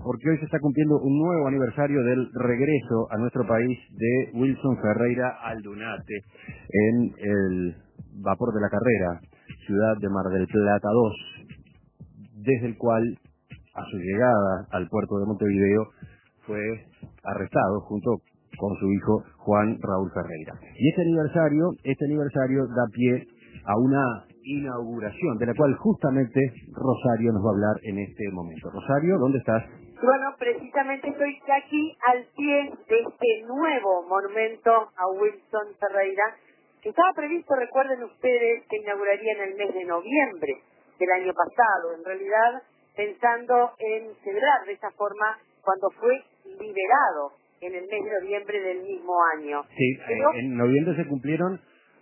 porque hoy se está cumpliendo un nuevo aniversario del regreso a nuestro país de Wilson Ferreira Aldunate en el vapor de la Carrera, ciudad de Mar del Plata 2, desde el cual, a su llegada al puerto de Montevideo, fue arrestado junto con su hijo Juan Raúl Ferreira. Y este aniversario da pie a una inauguración, de la cual justamente Rosario nos va a hablar en este momento. Rosario, ¿dónde estás? Bueno, precisamente estoy aquí al pie de este nuevo monumento a Wilson Ferreira, que estaba previsto, recuerden ustedes, que inauguraría en el mes de noviembre del año pasado, en realidad pensando en celebrar de esa forma cuando fue liberado en el mes de noviembre del mismo año. Sí, pero en noviembre se cumplieron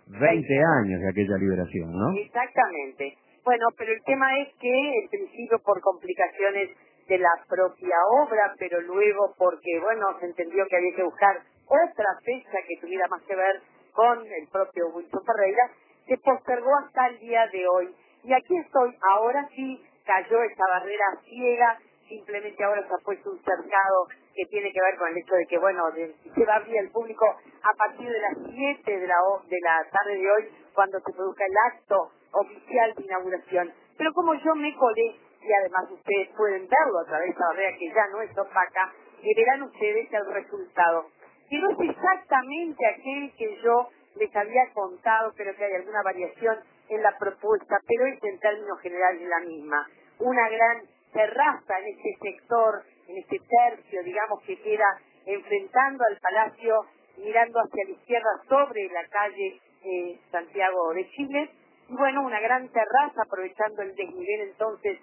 20 años de aquella liberación, ¿no? Exactamente. Bueno, pero el tema es que, en principio, por complicaciones de la propia obra, pero luego porque, bueno, se entendió que había que buscar otra fecha que tuviera más que ver con el propio Wilson Ferreira, se postergó hasta el día de hoy. Y aquí estoy, ahora sí cayó esa barrera ciega, simplemente ahora se ha puesto un cercado que tiene que ver con el hecho de que, bueno, se va a abrir al público a partir de las 7 de la tarde de hoy, cuando se produzca el acto oficial de inauguración. Pero como yo me colé, y además ustedes pueden verlo a través de esa barrera que ya no es opaca, y verán ustedes el resultado. Que no es exactamente aquel que yo les había contado, pero que hay alguna variación en la propuesta, pero es en términos generales la misma. Una gran terraza en este sector, en este tercio, digamos, que queda enfrentando al palacio, mirando hacia la izquierda sobre la calle Santiago de Chile, y bueno, una gran terraza aprovechando el desnivel entonces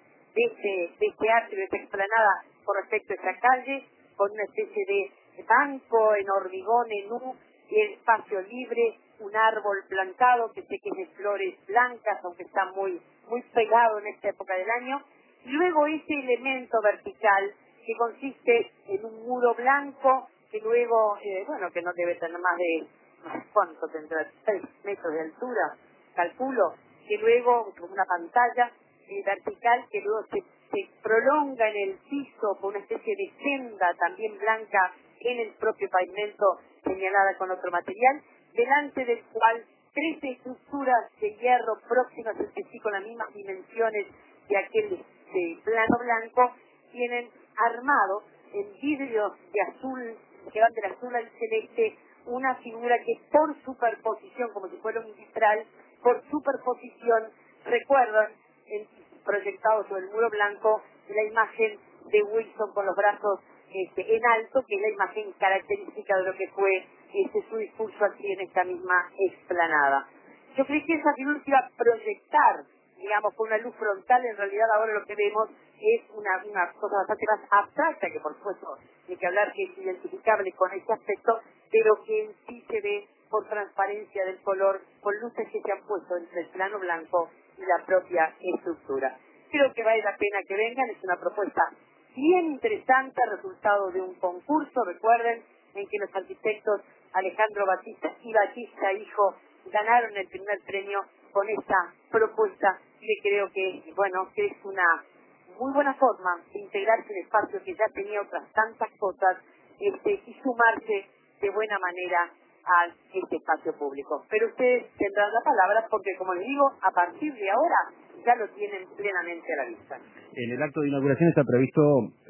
de este atrio, de esta explanada con respecto a esta calle, con una especie de banco en hormigón, en U, y el espacio libre, un árbol plantado que sé que es de flores blancas, aunque está muy pegado en esta época del año. Y luego ese elemento vertical que consiste en un muro blanco que luego, bueno, que no debe tener más de, ¿cuánto tendrá? 6 metros de altura, calculo, que luego, como una pantalla vertical que luego se prolonga en el piso con una especie de senda también blanca en el propio pavimento señalada con otro material, delante del cual 13 estructuras de hierro próximas entre sí con las mismas dimensiones de aquel plano blanco tienen armado en vidrios de azul, que van del azul al celeste, una figura que por superposición, como si fuera un vitral, por superposición, recuerdan, proyectado sobre el muro blanco, la imagen de Wilson con los brazos en alto, que es la imagen característica de lo que fue su discurso aquí en esta misma explanada. Yo creí que esa figura se iba a proyectar, digamos, con una luz frontal. En realidad ahora lo que vemos es una cosa bastante más abstracta, que por supuesto hay que hablar que es identificable con este aspecto, pero que en sí se ve por transparencia del color, con luces que se han puesto entre el plano blanco y la propia estructura. Creo que vale la pena que vengan, es una propuesta bien interesante, resultado de un concurso, recuerden, en que los arquitectos Alejandro Batista y Batista hijo ganaron el primer premio con esta propuesta, que creo que, bueno, que es una muy buena forma de integrarse en espacio que ya tenía otras tantas cosas y sumarse de buena manera a este espacio público. Pero ustedes tendrán la palabra porque, como les digo, a partir de ahora ya lo tienen plenamente a la vista. En el acto de inauguración está previsto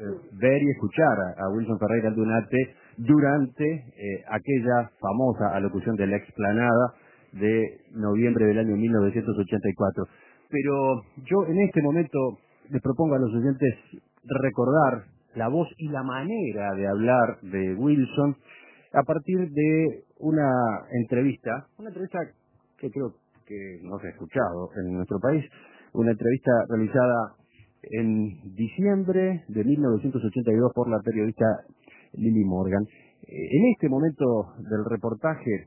ver y escuchar a Wilson Ferreira Aldunate durante aquella famosa alocución de la explanada de noviembre del año 1984. Pero yo en este momento les propongo a los oyentes recordar la voz y la manera de hablar de Wilson a partir de una entrevista que creo que no se ha escuchado en nuestro país, una entrevista realizada en diciembre de 1982 por la periodista Lily Morgan. En este momento del reportaje,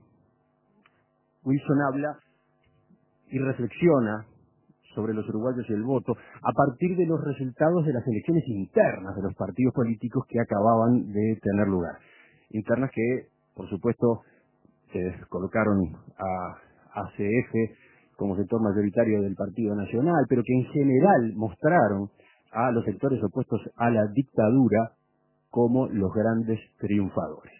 Wilson habla y reflexiona sobre los uruguayos y el voto a partir de los resultados de las elecciones internas de los partidos políticos que acababan de tener lugar. Internas que, por supuesto, se colocaron a ACF como sector mayoritario del Partido Nacional, pero que en general mostraron a los sectores opuestos a la dictadura como los grandes triunfadores.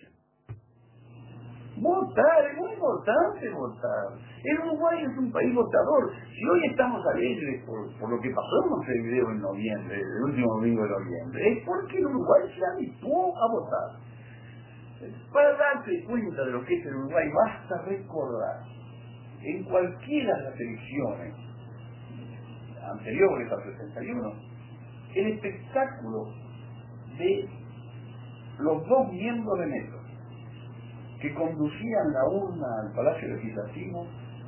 Votar, es muy importante votar. El Uruguay es un país votador. Si hoy estamos alegres por lo que pasó en Montevideo en noviembre, el último domingo de noviembre, es porque el Uruguay se habituó a votar. Para darse cuenta de lo que es el Uruguay, basta recordar, en cualquiera de las elecciones anteriores al 61, el espectáculo de los dos miembros de Metro que conducían la urna al Palacio Legislativo,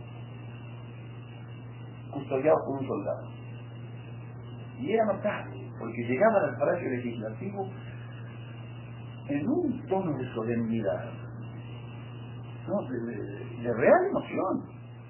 custodiados por un soldado. Y era notable, porque llegaban al Palacio Legislativo en un tono de solemnidad, ¿no? de real emoción.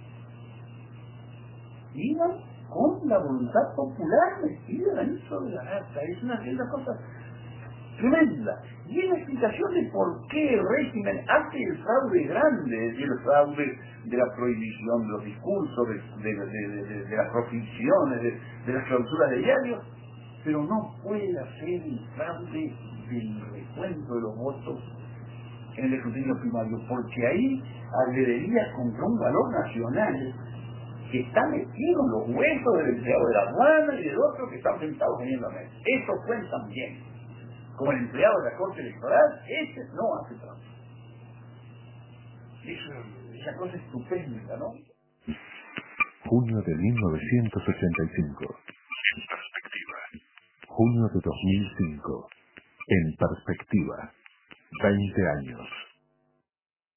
Iban con la voluntad popular metida dentro de la acta. Es una cosa tremenda. Y es la explicación de por qué el régimen hace el fraude grande, es decir, el fraude de la prohibición de los discursos, de las proscripciones, de las clausuras de diarios, pero no puede hacer el fraude del recuento de los votos en el escrutinio primario, porque ahí agredería contra un valor nacional que está metido en los huesos del empleado de la aduana y del otro que están sentados teniendo a mesa. Eso cuentan bien. Como el empleado de la Corte Electoral, ese no hace trampa. Es esa cosa estupenda, ¿no? Junio de 1985. Perspectiva. Junio de 2005. En perspectiva. 20 años.